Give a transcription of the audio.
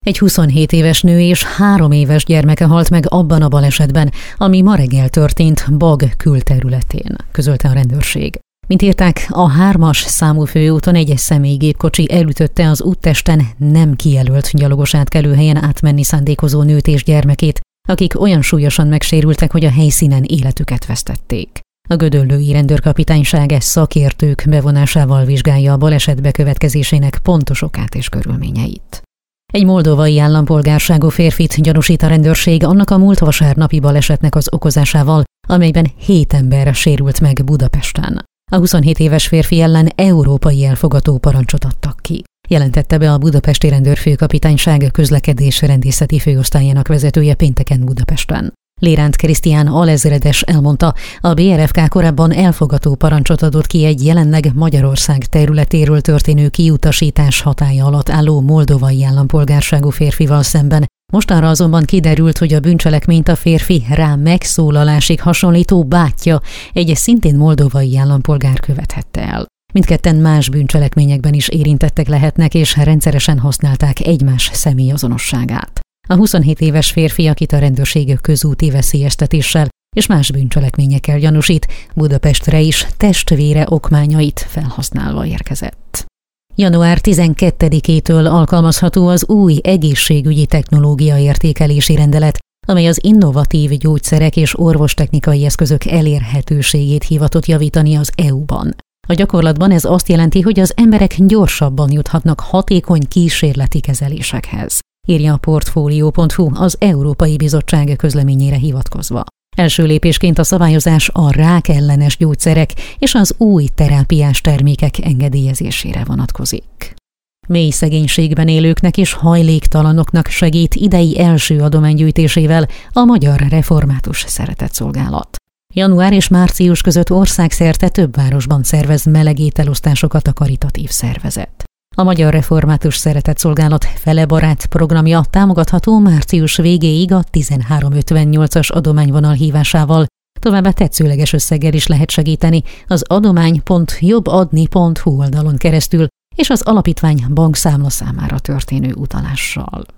Egy 27 éves nő és 3 éves gyermeke halt meg abban a balesetben, ami ma reggel történt Bag külterületén, közölte a rendőrség. Mint írták, a 3-as számú főúton egy személygépkocsi elütötte az úttesten nem kijelölt gyalogos átkelőhelyen átmenni szándékozó nőt és gyermekét, akik olyan súlyosan megsérültek, hogy a helyszínen életüket vesztették. A gödöllői rendőrkapitányság szakértők bevonásával vizsgálja a baleset bekövetkezésének pontos okát és körülményeit. Egy moldovai állampolgárságú férfit gyanúsít a rendőrség annak a múlt vasárnapi balesetnek az okozásával, amelyben 7 ember sérült meg Budapesten. A 27 éves férfi ellen európai elfogató parancsot adtak ki. Jelentette be a budapesti rendőrfőkapitányság közlekedés rendészeti főosztályának vezetője pénteken Budapesten. Léránt Krisztián alezredes elmondta, a BRFK korábban elfogató parancsot adott ki egy jelenleg Magyarország területéről történő kiutasítás hatálya alatt álló moldovai állampolgárságú férfival szemben. Mostanra azonban kiderült, hogy a bűncselekményt a férfi rá megszólalásig hasonlító bátyja, egy szintén moldovai állampolgár követhette el. Mindketten más bűncselekményekben is érintettek lehetnek, és rendszeresen használták egymás személyazonosságát. A 27 éves férfi, akit a rendőrség közúti veszélyeztetéssel és más bűncselekményekkel gyanúsít, Budapestre is testvére okmányait felhasználva érkezett. Január 12-től alkalmazható az új egészségügyi technológia értékelési rendelet, amely az innovatív gyógyszerek és orvostechnikai eszközök elérhetőségét hivatott javítani az EU-ban. A gyakorlatban ez azt jelenti, hogy az emberek gyorsabban juthatnak hatékony kísérleti kezelésekhez, írja a Portfolio.hu az Európai Bizottság közleményére hivatkozva. Első lépésként a szabályozás a rákellenes gyógyszerek és az új terápiás termékek engedélyezésére vonatkozik. Mély szegénységben élőknek és hajléktalanoknak segít idei első adománygyűjtésével a Magyar Református Szeretetszolgálat. Január és március között országszerte több városban szervez melegételosztásokat a karitatív szervezet. A Magyar Református Szeretetszolgálat Fele Barát programja támogatható március végéig a 1358-as adományvonal hívásával, továbbá tetszőleges összeggel is lehet segíteni az adomány.jobbadni.hu oldalon keresztül és az alapítvány bankszámla számára történő utalással.